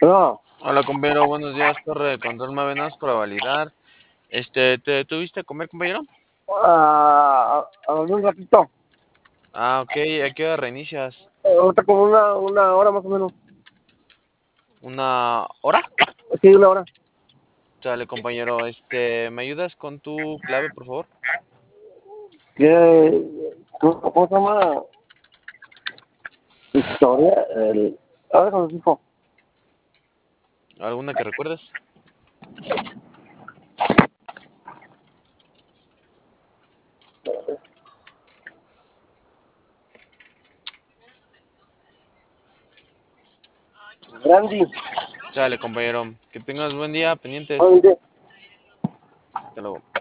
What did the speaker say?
No, Hola compañero, buenos días, torre de control Mavenas para validar. ¿Te tuviste a comer, compañero? a dormir un ratito. Ah, ok, ¿a qué hora reinicias? Ahorita como una hora más o menos. ¿Una hora? Sí, una hora. Dale, compañero, ¿me ayudas con tu clave, por favor? ¿Cómo se llama? Historia. A ver, con fijo. ¿Alguna que recuerdes? Brandy. Dale, compañero, que tengas buen día, pendientes. Oye, Hasta luego.